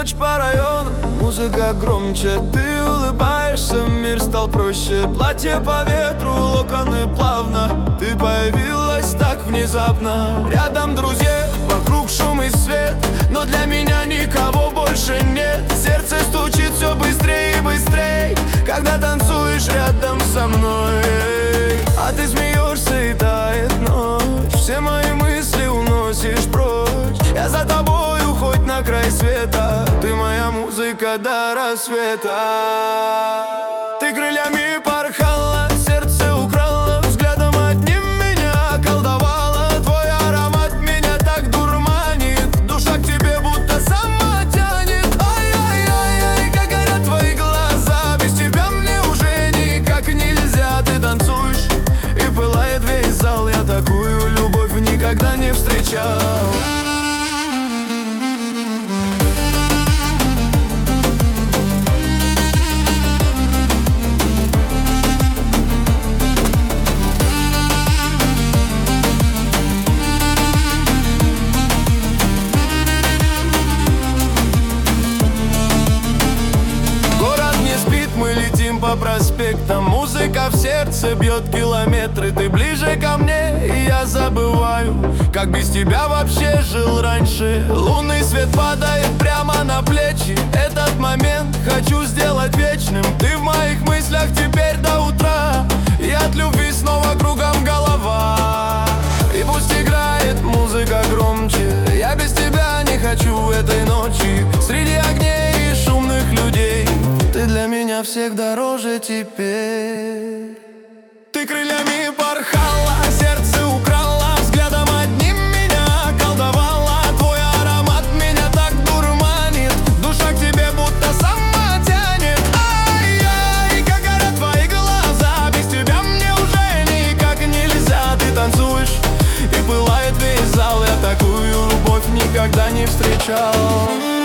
ночь по району, музыка громче, ты улыбаешься, мир стал проще. Платье по ветру, локоны плавно, ты появилась так внезапно. Рядом друзья, вокруг шум и свет, но для меня никого больше нет. Сердце стучит все быстрее и быстрее, когда танцуешь рядом со мной. А ты смеешься и тает ночь, все мои мысли уносишь прочь. Я за тобою хоть на край света, ты моя музыка до рассвета. Ты крыльями порхала, сердце украла, взглядом одним меня околдовала. Твой аромат меня так дурманит, душа к тебе будто сама тянет. Ай-яй-яй-яй, как горят твои глаза, без тебя мне уже никак нельзя. Ты танцуешь и пылает весь зал, я такую любовь никогда не встречал. По проспектам музыка в сердце бьет километры. Ты ближе ко мне, и я забываю, как без тебя вообще жил раньше. Лунный свет падает прямо на плечи, этот момент хочу сделать вечным. Ты в моих мыслях теперь до утра, и от любви снова кругом голова. И пусть играет музыка громче, я без тебя не хочу этой ночи. Среди огней и шумных людей ты для меня всех дороже теперь. Ты крыльями порхала, сердце украла, взглядом одним меня околдовала. Твой аромат меня так дурманит, душа к тебе будто сама тянет. Ай-яй, как горят твои глаза, без тебя мне уже никак нельзя. Ты танцуешь и пылает весь зал, я такую любовь никогда не встречал.